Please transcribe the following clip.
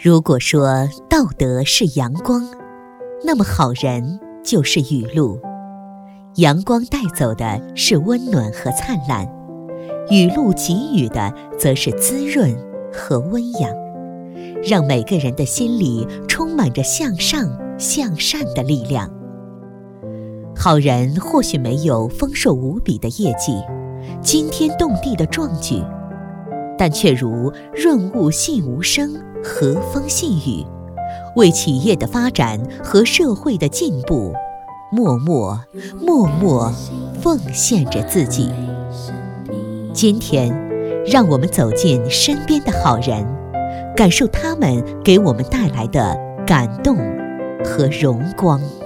如果说道德是阳光，那么好人就是雨露。阳光带走的是温暖和灿烂，雨露给予的则是滋润和温养，让每个人的心里充满着向上向善的力量。好人或许没有丰硕无比的业绩，惊天动地的壮举，但却如润物细无声，和风细雨，为企业的发展和社会的进步，默默奉献着自己。今天，让我们走进身边的好人，感受他们给我们带来的感动和荣光。